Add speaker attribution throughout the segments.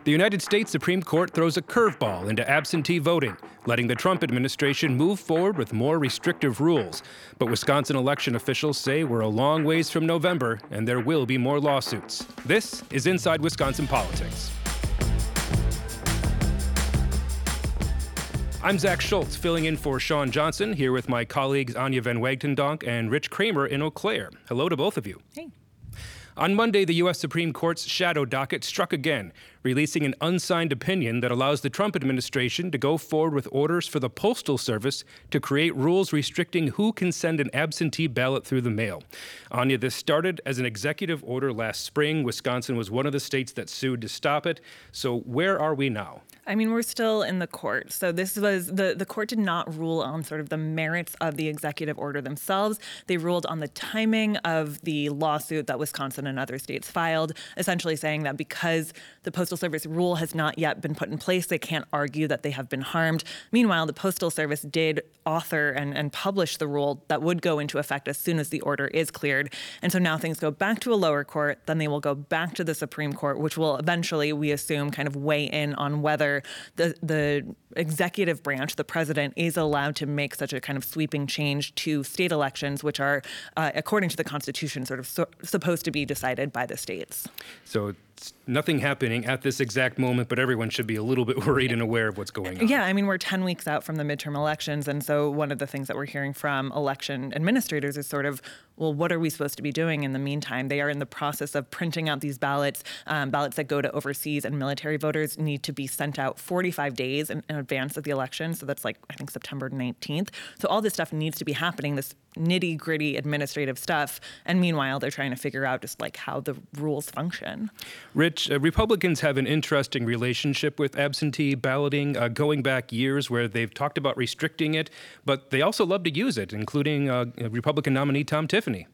Speaker 1: The United States Supreme Court throws a curveball into absentee voting, letting the Trump administration move forward with more restrictive rules. But Wisconsin election officials say we're a long ways from November, and there will be more lawsuits. This is Inside Wisconsin Politics. I'm Zach Schultz, filling in for Sean Johnson, here with my colleagues Anya Van Wagtendonk and Rich Kramer in Eau Claire. Hello to both of you.
Speaker 2: Hey.
Speaker 1: On Monday, the U.S. Supreme Court's shadow docket struck again, releasing an unsigned opinion that allows the Trump administration to go forward with orders for the Postal Service to create rules restricting who can send an absentee ballot through the mail. Anya, this started as an executive order last spring. Wisconsin was one of the states that sued to stop it. So where are we now?
Speaker 2: I mean, we're still in the court. So this was, the court did not rule on sort of the merits of the executive order themselves. They ruled on the timing of the lawsuit that Wisconsin and other states filed, essentially saying that because the Postal Service rule has not yet been put in place, they can't argue that they have been harmed. Meanwhile, the Postal Service did author and publish the rule that would go into effect as soon as the order is cleared. And so now things go back to a lower court, then they will go back to the Supreme Court, which will eventually, we assume, kind of weigh in on whether the executive branch, the president, is allowed to make such a kind of sweeping change to state elections, which are, according to the Constitution, sort of supposed to be decided by the states.
Speaker 1: So it's nothing happening at this exact moment, but everyone should be a little bit worried and aware of what's going on.
Speaker 2: Yeah, I mean, we're 10 weeks out from the midterm elections, and so one of the things that we're hearing from election administrators is sort of, well, what are we supposed to be doing in the meantime? They are in the process of printing out these ballots. Ballots that go to overseas and military voters need to be sent out 45 days in advance of the election. So that's like, I think, September 19th. So all this stuff needs to be happening, this nitty-gritty administrative stuff. And meanwhile, they're trying to figure out just like how the rules function.
Speaker 1: Rich, Republicans have an interesting relationship with absentee balloting, going back years where they've talked about restricting it, but they also love to use it, including Republican nominee Tom Tiffany.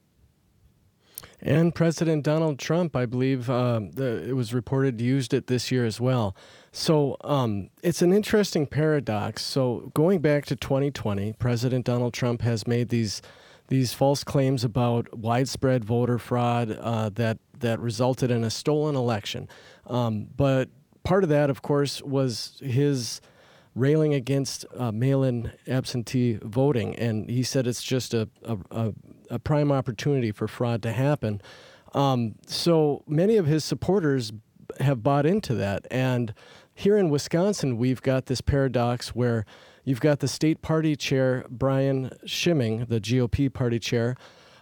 Speaker 3: And President Donald Trump, I believe, it was reported, used it this year as well. So it's an interesting paradox. So going back to 2020, President Donald Trump has made these false claims about widespread voter fraud that resulted in a stolen election. But part of that, of course, was his railing against mail-in absentee voting, and he said it's just a prime opportunity for fraud to happen. So many of his supporters have bought into that, and here in Wisconsin, we've got this paradox where you've got the state party chair, Brian Schimming, the GOP party chair,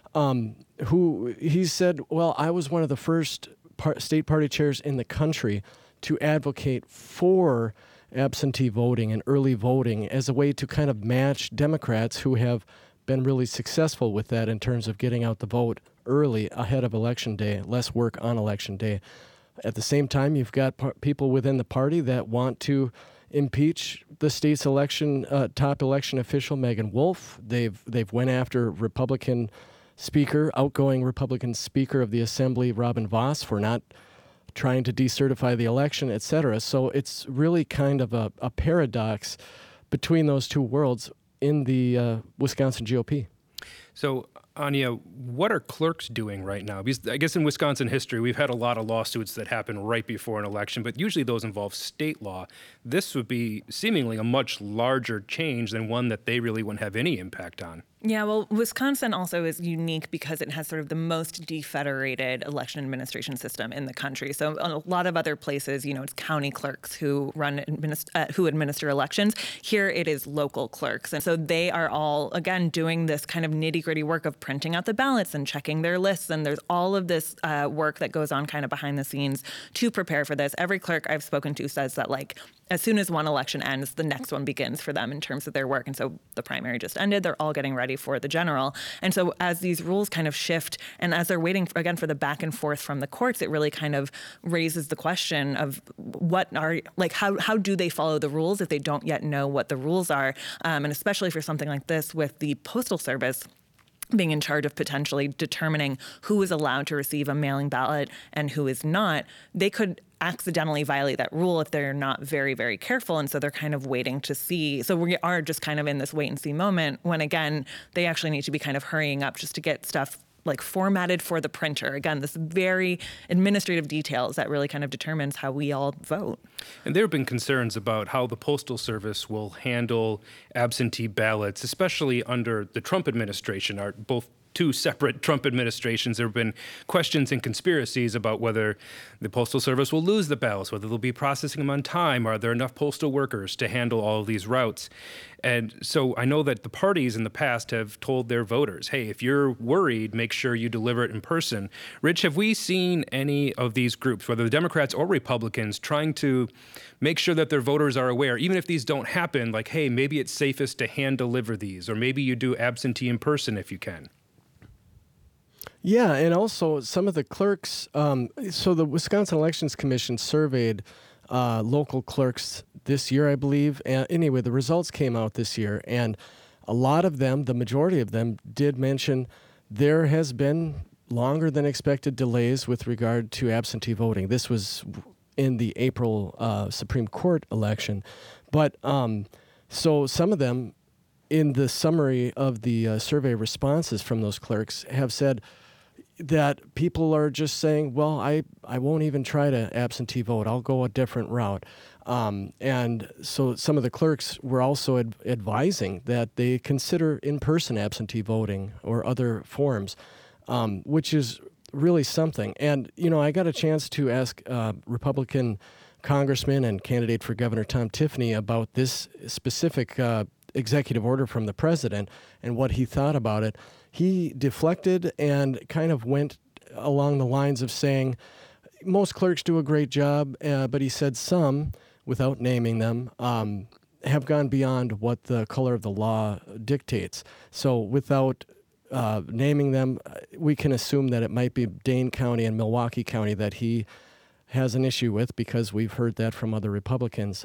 Speaker 3: who he said, well, I was one of the first state party chairs in the country to advocate for absentee voting and early voting as a way to kind of match Democrats who have been really successful with that in terms of getting out the vote early ahead of Election Day, less work on Election Day. At the same time, you've got people within the party that want to impeach the state's top election official, Megan Wolf. They've went after outgoing Republican Speaker of the Assembly, Robin Vos, for not trying to decertify the election, et cetera. So it's really kind of a paradox between those two worlds in the Wisconsin GOP.
Speaker 1: So, Anya, what are clerks doing right now? Because I guess in Wisconsin history, we've had a lot of lawsuits that happen right before an election, but usually those involve state law. This would be seemingly a much larger change than one that they really wouldn't have any impact on.
Speaker 2: Yeah, well, Wisconsin also is unique because it has sort of the most defederated election administration system in the country. So a lot of other places, it's county clerks who who administer elections. Here it is local clerks. And so they are all, again, doing this kind of nitty-gritty work of printing out the ballots and checking their lists. And there's all of this work that goes on kind of behind the scenes to prepare for this. Every clerk I've spoken to says that, like, as soon as one election ends, the next one begins for them in terms of their work. And so the primary just ended. They're all getting ready for the general. And so as these rules kind of shift and as they're waiting, again, for the back and forth from the courts, it really kind of raises the question of how do they follow the rules if they don't yet know what the rules are? And especially for something like this with the Postal Service being in charge of potentially determining who is allowed to receive a mailing ballot and who is not, they could accidentally violate that rule if they're not very, very careful. And so they're kind of waiting to see. So we are just kind of in this wait and see moment when, again, they actually need to be kind of hurrying up just to get stuff like formatted for the printer. Again, this very administrative details that really kind of determines how we all vote.
Speaker 1: And there have been concerns about how the Postal Service will handle absentee ballots, especially under the Trump administration. Are both two separate Trump administrations. There have been questions and conspiracies about whether the Postal Service will lose the ballots, whether they'll be processing them on time. Are there enough postal workers to handle all of these routes? And so I know that the parties in the past have told their voters, hey, if you're worried, make sure you deliver it in person. Rich, have we seen any of these groups, whether the Democrats or Republicans, trying to make sure that their voters are aware, even if these don't happen, like, hey, maybe it's safest to hand deliver these, or maybe you do absentee in person if you can?
Speaker 3: Yeah, and also some of the clerks. So the Wisconsin Elections Commission surveyed local clerks this year, I believe. And anyway, the results came out this year, and a lot of them, the majority of them, did mention there has been longer than expected delays with regard to absentee voting. This was in the April Supreme Court election. But so some of them, in the summary of the survey responses from those clerks, have said that people are just saying, well, I won't even try to absentee vote. I'll go a different route. And so some of the clerks were also advising that they consider in-person absentee voting or other forms, which is really something. And, you know, I got a chance to ask Republican Congressman and candidate for governor Tom Tiffany about this specific executive order from the president and what he thought about it. He deflected and kind of went along the lines of saying most clerks do a great job, but he said some, without naming them, have gone beyond what the color of the law dictates. So without naming them, we can assume that it might be Dane County and Milwaukee County that he has an issue with, because we've heard that from other Republicans.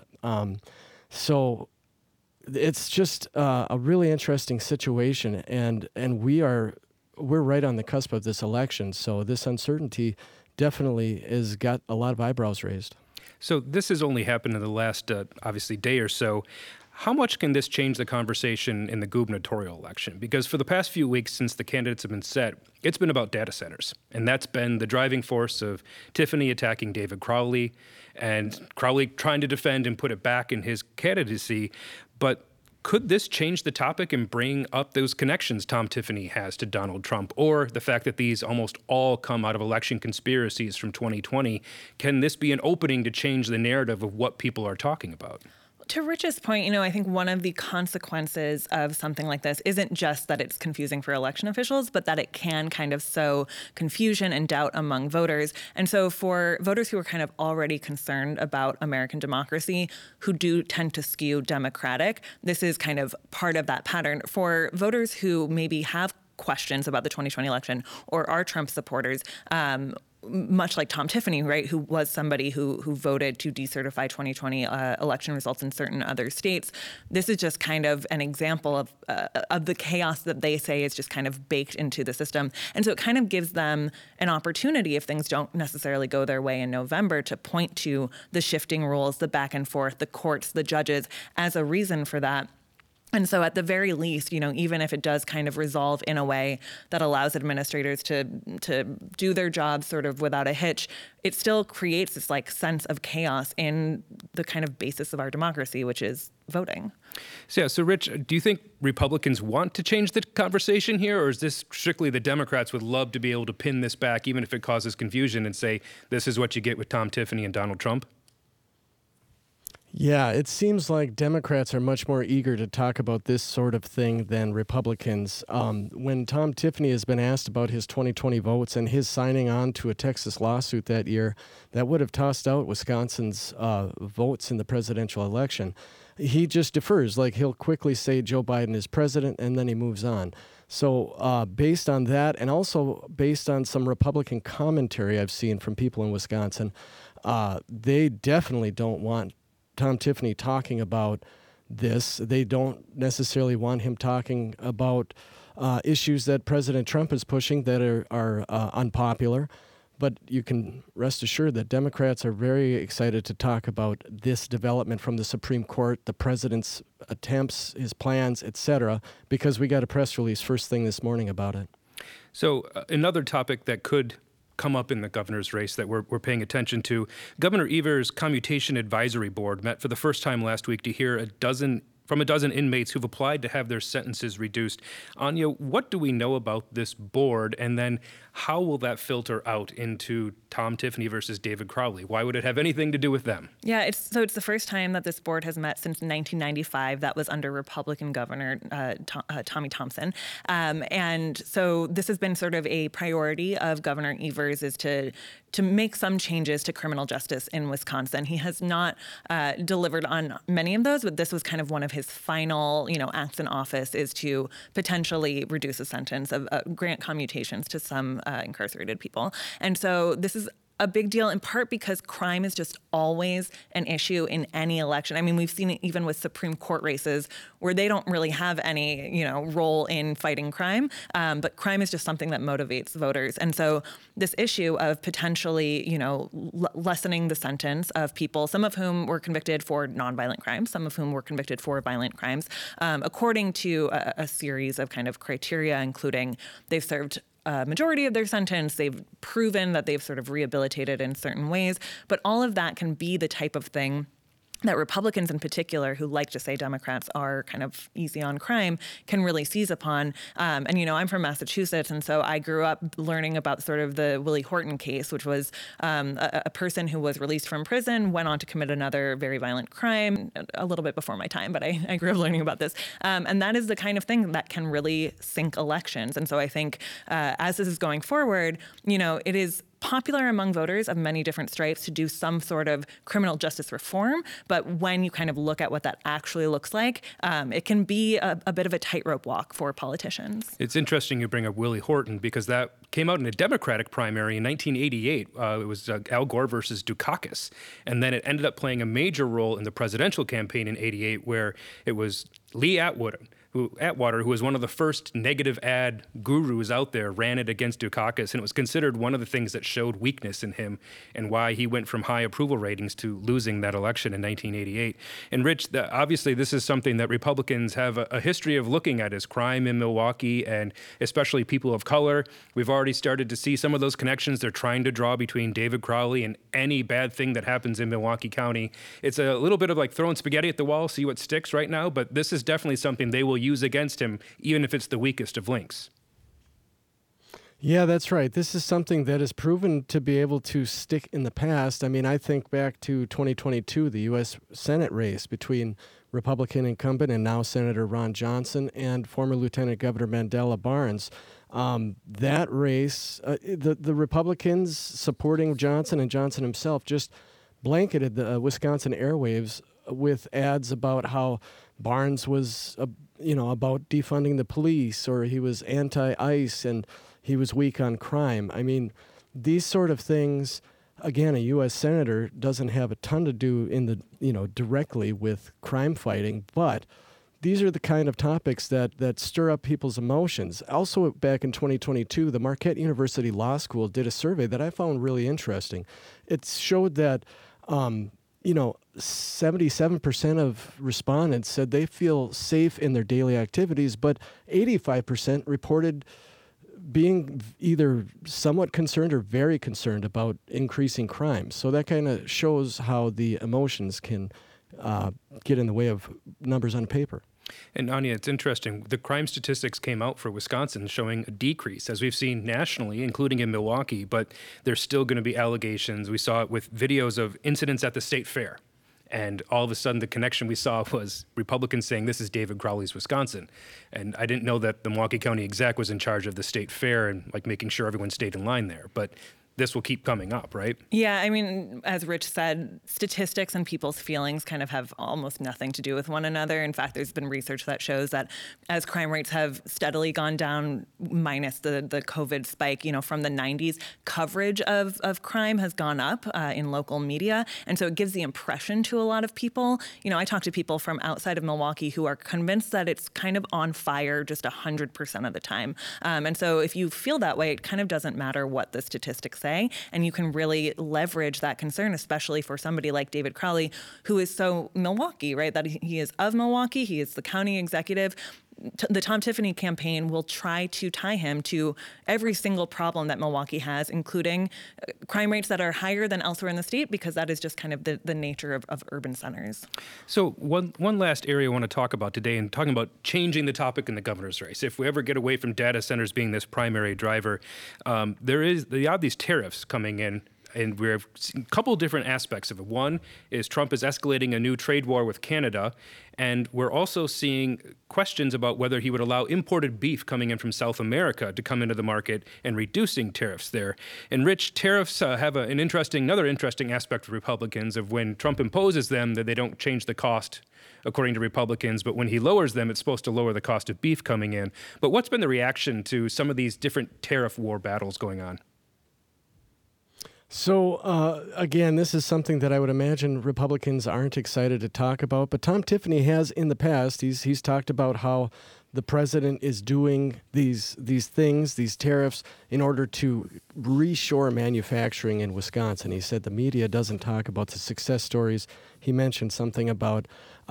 Speaker 3: So it's just a really interesting situation, and we're right on the cusp of this election. So this uncertainty definitely has got a lot of eyebrows raised.
Speaker 1: So this has only happened in the last, obviously, day or so. How much can this change the conversation in the gubernatorial election? Because for the past few weeks since the candidates have been set, it's been about data centers. And that's been the driving force of Tiffany attacking David Crowley and Crowley trying to defend and put it back in his candidacy. But could this change the topic and bring up those connections Tom Tiffany has to Donald Trump, or the fact that these almost all come out of election conspiracies from 2020? Can this be an opening to change the narrative of what people are talking about?
Speaker 2: To Rich's point, you know, I think one of the consequences of something like this isn't just that it's confusing for election officials, but that it can kind of sow confusion and doubt among voters. And so for voters who are kind of already concerned about American democracy, who do tend to skew Democratic, this is kind of part of that pattern. For voters who maybe have questions about the 2020 election or are Trump supporters, much like Tom Tiffany, right, who was somebody who voted to decertify 2020 election results in certain other states. This is just kind of an example of the chaos that they say is just kind of baked into the system. And so it kind of gives them an opportunity, if things don't necessarily go their way in November, to point to the shifting rules, the back and forth, the courts, the judges, as a reason for that. And so at the very least, you know, even if it does kind of resolve in a way that allows administrators to do their jobs sort of without a hitch, it still creates this like sense of chaos in the kind of basis of our democracy, which is voting.
Speaker 1: So Rich, do you think Republicans want to change the conversation here, or is this strictly the Democrats would love to be able to pin this back, even if it causes confusion, and say this is what you get with Tom Tiffany and Donald Trump?
Speaker 3: Yeah, it seems like Democrats are much more eager to talk about this sort of thing than Republicans. When Tom Tiffany has been asked about his 2020 votes and his signing on to a Texas lawsuit that year that would have tossed out Wisconsin's votes in the presidential election, he just defers. Like, he'll quickly say Joe Biden is president, and then he moves on. So based on that, and also based on some Republican commentary I've seen from people in Wisconsin, they definitely don't want Tom Tiffany talking about this. They don't necessarily want him talking about issues that President Trump is pushing that are unpopular. But you can rest assured that Democrats are very excited to talk about this development from the Supreme Court, the president's attempts, his plans, etc., because we got a press release first thing this morning about it.
Speaker 1: So another topic that could come up in the governor's race that we're paying attention to, Governor Evers' Commutation Advisory Board met for the first time last week to hear from a dozen inmates who've applied to have their sentences reduced. Anya, what do we know about this board? And then how will that filter out into Tom Tiffany versus David Crowley? Why would it have anything to do with them?
Speaker 2: Yeah, it's the first time that this board has met since 1995. That was under Republican Governor Tommy Thompson. And so this has been sort of a priority of Governor Evers is to make some changes to criminal justice in Wisconsin. He has not delivered on many of those, but this was kind of one of his final, acts in office is to potentially reduce a sentence of grant commutations to some incarcerated people. And so this is a big deal in part because crime is just always an issue in any election. I mean, we've seen it even with Supreme Court races where they don't really have any, role in fighting crime, but crime is just something that motivates voters. And so this issue of potentially, lessening the sentence of people, some of whom were convicted for nonviolent crimes, some of whom were convicted for violent crimes, according to a series of kind of criteria, including they've served majority of their sentence. They've proven that they've sort of rehabilitated in certain ways. But all of that can be the type of thing that Republicans in particular, who like to say Democrats are kind of easy on crime, can really seize upon. And, I'm from Massachusetts, and so I grew up learning about sort of the Willie Horton case, which was a person who was released from prison, went on to commit another very violent crime a little bit before my time, but I grew up learning about this. And that is the kind of thing that can really sink elections. And so I think as this is going forward, it is popular among voters of many different stripes to do some sort of criminal justice reform. But when you kind of look at what that actually looks like, it can be a bit of a tightrope walk for politicians.
Speaker 1: It's interesting you bring up Willie Horton because that came out in a Democratic primary in 1988. It was Al Gore versus Dukakis. And then it ended up playing a major role in the presidential campaign in 88 where it was Lee Atwater, who was one of the first negative ad gurus out there, ran it against Dukakis, and it was considered one of the things that showed weakness in him and why he went from high approval ratings to losing that election in 1988. And Rich, obviously this is something that Republicans have a history of looking at, is crime in Milwaukee and especially people of color. We've already started to see some of those connections they're trying to draw between David Crowley and any bad thing that happens in Milwaukee County. It's a little bit of like throwing spaghetti at the wall, see what sticks right now, but this is definitely something they will use against him, even if it's the weakest of links.
Speaker 3: Yeah, that's right. This is something that has proven to be able to stick in the past. I mean, I think back to 2022, the U.S. Senate race between Republican incumbent and now Senator Ron Johnson and former Lieutenant Governor Mandela Barnes. That race, the Republicans supporting Johnson and Johnson himself just blanketed the Wisconsin airwaves with ads about how Barnes was, about defunding the police, or he was anti-ICE and he was weak on crime. I mean, these sort of things, again, a U.S. Senator doesn't have a ton to do directly with crime fighting, but these are the kind of topics that stir up people's emotions. Also, back in 2022, the Marquette University Law School did a survey that I found really interesting. It showed that 77% of respondents said they feel safe in their daily activities, but 85% reported being either somewhat concerned or very concerned about increasing crime. So that kind of shows how the emotions can get in the way of numbers on paper.
Speaker 1: And Anya, it's interesting. The crime statistics came out for Wisconsin showing a decrease, as we've seen nationally, including in Milwaukee, but there's still going to be allegations. We saw it with videos of incidents at the state fair. And all of a sudden, the connection we saw was Republicans saying this is David Crowley's Wisconsin. And I didn't know that the Milwaukee County exec was in charge of the state fair and making sure everyone stayed in line there. But this will keep coming up, right?
Speaker 2: Yeah, I mean, as Rich said, statistics and people's feelings kind of have almost nothing to do with one another. In fact, there's been research that shows that as crime rates have steadily gone down, minus the COVID spike, from the 90s, coverage of crime has gone up in local media. And so it gives the impression to a lot of people. I talk to people from outside of Milwaukee who are convinced that it's kind of on fire just 100% of the time. And so if you feel that way, it kind of doesn't matter what the statistics say. And you can really leverage that concern, especially for somebody like David Crowley, who is so Milwaukee, right? That he is of Milwaukee. He is the county executive. the Tom Tiffany campaign will try to tie him to every single problem that Milwaukee has, including crime rates that are higher than elsewhere in the state, because that is just kind of the nature of urban centers.
Speaker 1: So one last area I want to talk about today, and talking about changing the topic in the governor's race. If we ever get away from data centers being this primary driver, you have these tariffs coming in. And we have a couple different aspects of it. One is Trump is escalating a new trade war with Canada, and we're also seeing questions about whether he would allow imported beef coming in from South America to come into the market and reducing tariffs there. And Rich, tariffs have another interesting aspect for Republicans of when Trump imposes them, that they don't change the cost according to Republicans, but when he lowers them, it's supposed to lower the cost of beef coming in. But what's been the reaction to some of these different tariff war battles going on?
Speaker 3: So, again, this is something that I would imagine Republicans aren't excited to talk about. But Tom Tiffany has in the past, he's talked about how the president is doing these things, these tariffs, in order to reshore manufacturing in Wisconsin. He said the media doesn't talk about the success stories. He mentioned something about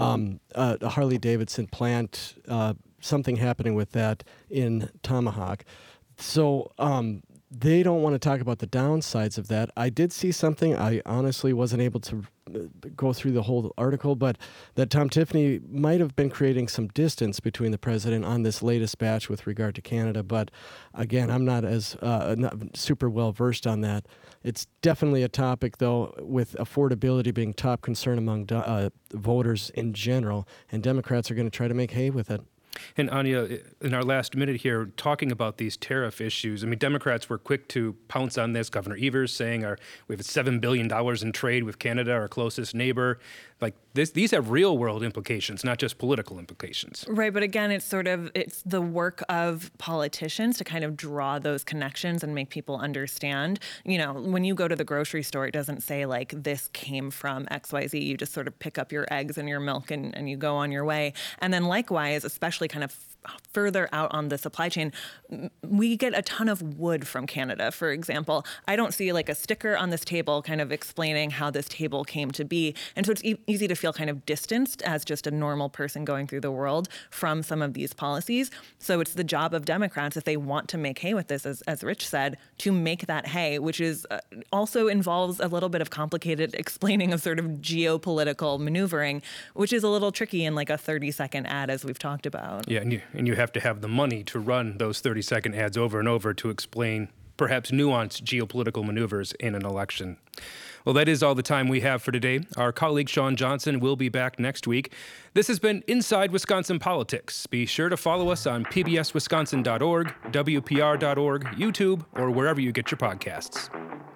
Speaker 3: a Harley-Davidson plant, something happening with that in Tomahawk. So, they don't want to talk about the downsides of that. I did see something. I honestly wasn't able to go through the whole article, but that Tom Tiffany might have been creating some distance between the president on this latest batch with regard to Canada. But again, I'm not super well versed on that. It's definitely a topic, though, with affordability being top concern among voters in general, and Democrats are going to try to make hay with it.
Speaker 1: And Anya, in our last minute here, talking about these tariff issues, I mean, Democrats were quick to pounce on this. Governor Evers saying we have $7 billion in trade with Canada, our closest neighbor. Like these have real world implications, not just political implications.
Speaker 2: Right, but again, it's the work of politicians to kind of draw those connections and make people understand. You know, when you go to the grocery store, it doesn't say like this came from XYZ. You just sort of pick up your eggs and your milk and you go on your way. And then likewise, especially kind of further out on the supply chain, we get a ton of wood from Canada, for example. I don't see like a sticker on this table kind of explaining how this table came to be. And so it's easy to feel kind of distanced as just a normal person going through the world from some of these policies. So it's the job of Democrats, if they want to make hay with this, as Rich said, to make that hay, which is also involves a little bit of complicated explaining of sort of geopolitical maneuvering, which is a little tricky in like a 30-second ad, as we've talked about.
Speaker 1: Yeah, and you have to have the money to run those 30-second ads over and over to explain perhaps nuanced geopolitical maneuvers in an election. Well, that is all the time we have for today. Our colleague Sean Johnson will be back next week. This has been Inside Wisconsin Politics. Be sure to follow us on pbswisconsin.org, WPR.org, YouTube, or wherever you get your podcasts.